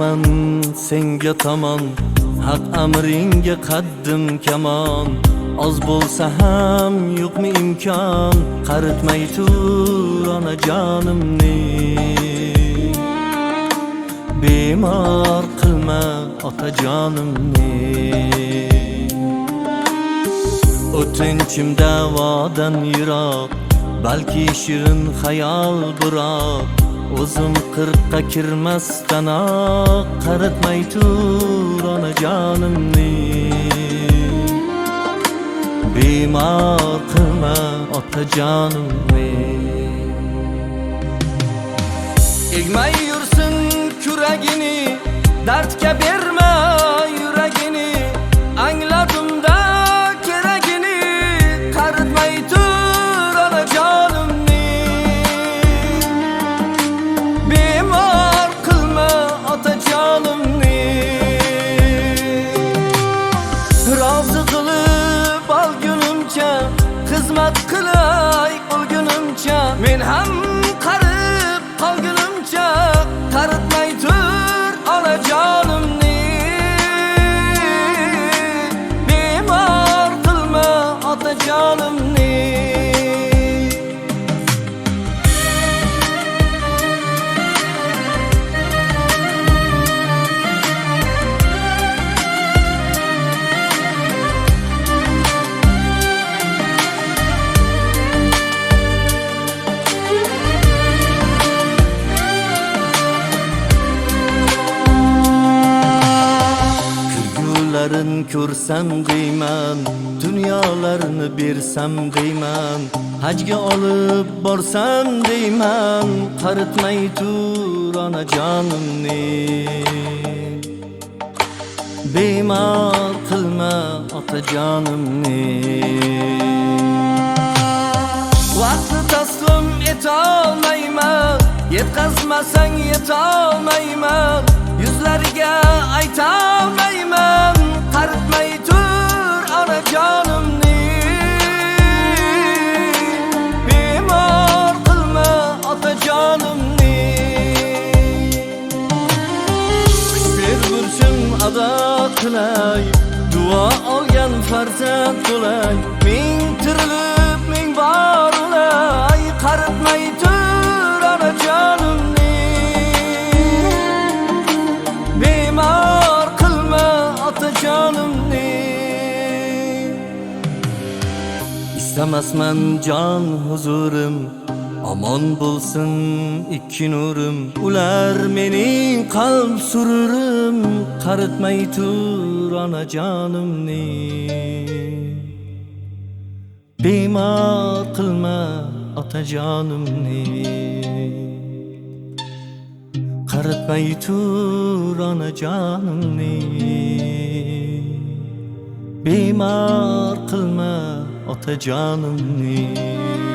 boraman senga tomon, haq amringa qaddim kamon. Oz bo'lsa ham yo'qmi imkon, qaritmay tur onajonimni. Bemor qilma otajonimni. O'tinchim da'vodan yiroq, balki shirin xayol biroq. O'zim 40 ga kirmasdanoq, qaritmay tur onajonimni. Bemor qilma otajonimni. Egmay yursin kuragini, dardga berma yuragini. Angladimda keragini, qaritmay tur onajonimni. Bemor qilma otajonimni. Rozi qilib olgunimcha, xizmat qilay o'lgunimcha, men ham qarib qolgunimcha, qaritmay tur onajonimni. Bemor qilma otajonimni. Ko'rsam deyman, dunyolarni bersam deyman, hajga olib borsam deyman, qaritmay tur onajonimni. Bemor qilma otajonimni. Vaqtni taslim etolmayman, yetkazmasang yetolmayman, yuzlariga aytolmayman, qaritmay tur onajonimni. Bemor qilma otajonimni. Kuch burchim ado qilay, duo olgan farzand bo'lay. Ming tirilib ming bor ulay, qaritmay tur onajonimni. Bemor qilma otajonimni. İstemasman jon huzurim, omon bo'lsin ikki nurim. Ular mening qalb sururim, qaritmay tur onajonimni. Bemor qilma otajonimni. Qaritmay tur onajonimni. Bemor qilma otajonimni.